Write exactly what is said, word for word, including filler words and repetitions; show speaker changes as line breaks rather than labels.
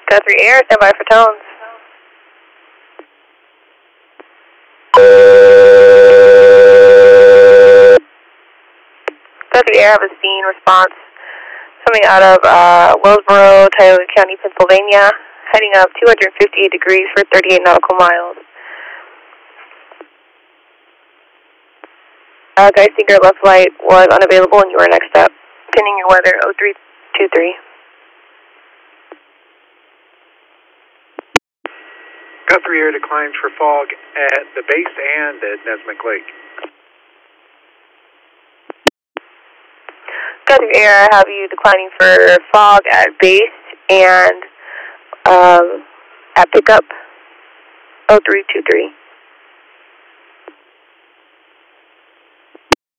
Guthrie Air, stand by for tones. Guthrie Air, have a scene response coming out of uh, Wellsboro, Tioga County, Pennsylvania, heading up two hundred fifty-eight degrees for thirty-eight nautical miles. Uh, Geisinger left light was unavailable and you are next up. Pinning your weather oh three two three.
Guthrie Air declines for fog at the base and at Nesmic Lake.
Guthrie Air, I have you declining for fog at base and um, at pickup oh three two three.